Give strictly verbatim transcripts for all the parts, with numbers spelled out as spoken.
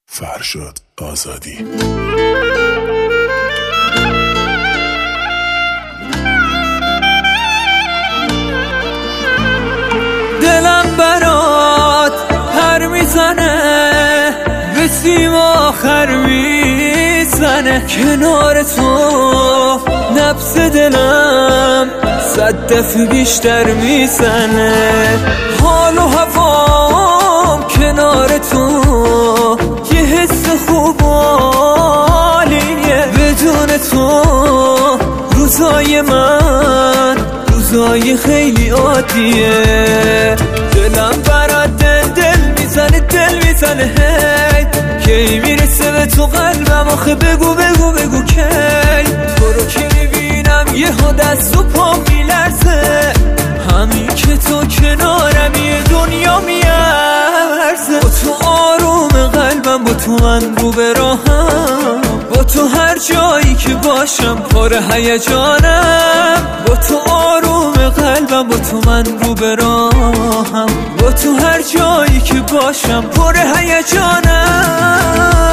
فرشاد آزادی. دلم برات پر میزنه، به تیم آخر میزنه، کنار تو نبض دلم صد دفعه بیشتر میزنه. حال و هوام کنار تو یه حس خوب و عالیه، بدون تو روزای من روزای خیلی عادیه. دلم برات دل دل میزنه دل میزنه هی، کی میرسه به تو قلبم آخه بگو بگو بگو کی. تو رو که میبینم یه ها دست و پا میلرزه، همین که تو کنارمی دنیا میارزه. با تو آروم قلبم، با تو من رو به راهم، با تو هر جایی که باشم پر هیجانم. با تو آروم قلبم، با تو من رو به راهم، با تو هر جایی که باشم پر هیجانم.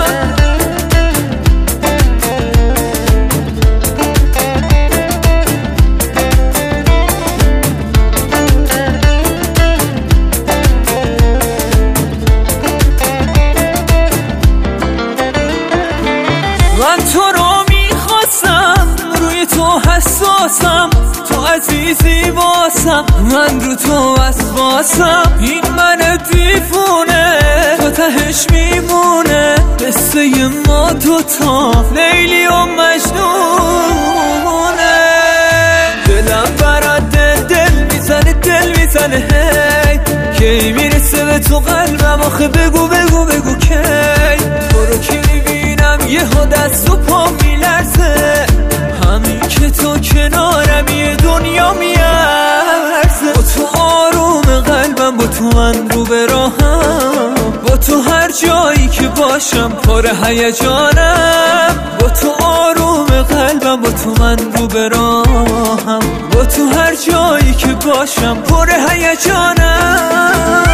من تو رو میخواستم، روی تو حساسم، تو عزیزی واسم، من رو تو وسواسم. این من دیوونه تا تهش میمونه، قصه ما دوتا لیلی و مجنونه. دلم برات دل دل میزنه دل میزنه هی، کی میرسه به تو قلبم آخه بگو بگو بگو کی. تو رو که میبینم یه ها دست و پا میلرزه، همین که تو کنارمی دنیا میارزه. با تو آروم قلبم، با تو من رو به راهم، با تو هر جایی که باشم پر هیجانم. با تو آروم قلبم، با تو من رو به راهم، با تو هر جایی که باشم پر هیجانم.